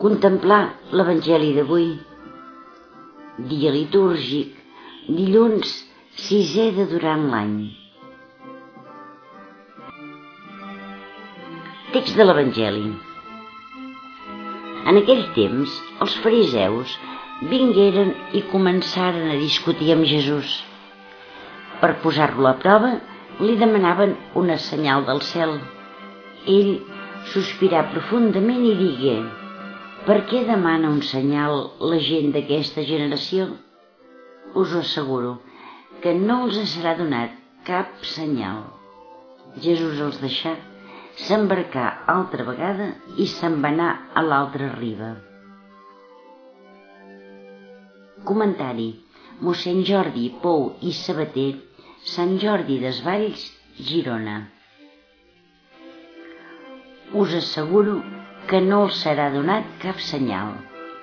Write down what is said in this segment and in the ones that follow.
Contemplar l'Evangeli d'avui, dia litúrgic, dilluns 6è de durant l'any. Text de l'Evangeli. En aquell temps, els fariseus vingueren i començaren a discutir amb Jesús. Per posar-lo a prova, li demanaven una senyal del cel. Ell sospirà profundament i digué: «Per què demana un senyal la gent d'aquesta generació? Us ho asseguro que no els serà donat cap senyal». Jesús els deixà, s'embarcà altra vegada i se'n va anar a l'altra riba. Comentari: mossèn Jordi Pou i Sabater, Sant Jordi Desvalls, Girona. Us asseguro que no els serà donat cap senyal.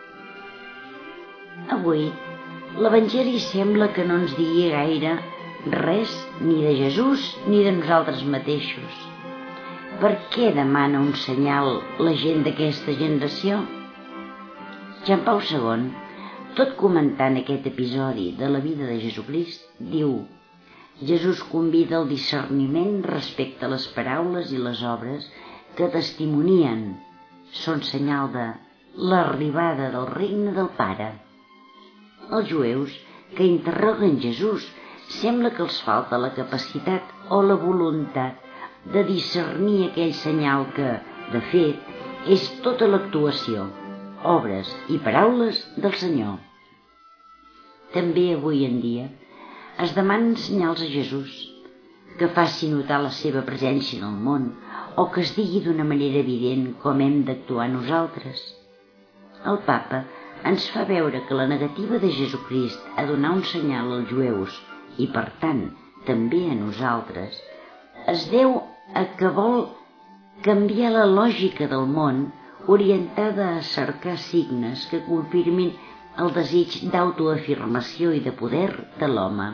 Avui, l'Evangeli sembla que no ens digui gaire res ni de Jesús ni de nosaltres mateixos. Per què demana un senyal la gent d'aquesta generació? Joan Pau II, tot comentant aquest episodi de la vida de Jesucrist, diu: Jesús convida al discerniment respecte a les paraules i les obres que testimonien, són senyal de l'arribada del regne del Pare. Els jueus que interroguen Jesús sembla que els falta la capacitat o la voluntat de discernir aquell senyal que, de fet, és tota l'actuació, obres i paraules del Senyor. També avui en dia es demanen senyals a Jesús, que faci notar la seva presència en el món o que es digui d'una manera evident com hem d'actuar nosaltres. El Papa ens fa veure que la negativa de Jesucrist a donar un senyal als jueus i, per tant, també a nosaltres, es deu a que vol canviar la lògica del món orientada a cercar signes que confirmin el desig d'autoafirmació i de poder de l'home.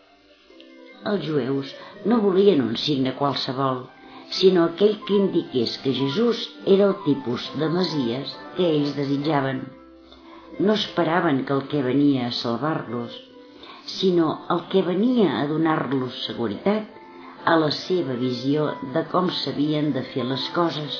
Els jueus no volien un signe qualsevol, sinó aquell que indiqués que Jesús era el tipus de Messies que ells desitjaven. No esperaven que el que venia a salvar-los, sinó el que venia a donar-los seguretat a la seva visió de com s'havien de fer les coses.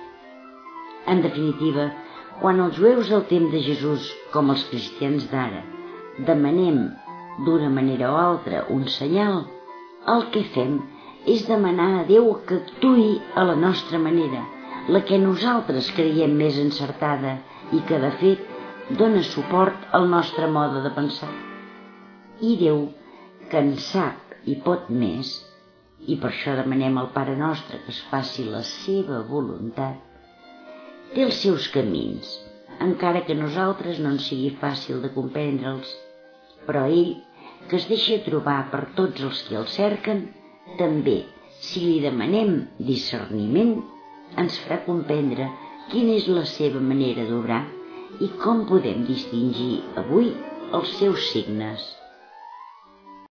En definitiva, quan els jueus del temps de Jesús, com els cristians d'ara, demanem d'una manera o altra un senyal, el que fem és demanar a Déu que actuï a la nostra manera, la que nosaltres creiem més encertada i que, de fet, dona suport al nostre mode de pensar. I Déu, que en sap i pot més, i per això demanem al Pare Nostre que es faci la seva voluntat, té els seus camins, encara que a nosaltres no ens sigui fàcil de comprendre'ls, però ell, que es deixa trobar per tots els que el cerquen, també, si li demanem discerniment, ens farà comprendre quina és la seva manera d'obrar i com podem distingir avui els seus signes.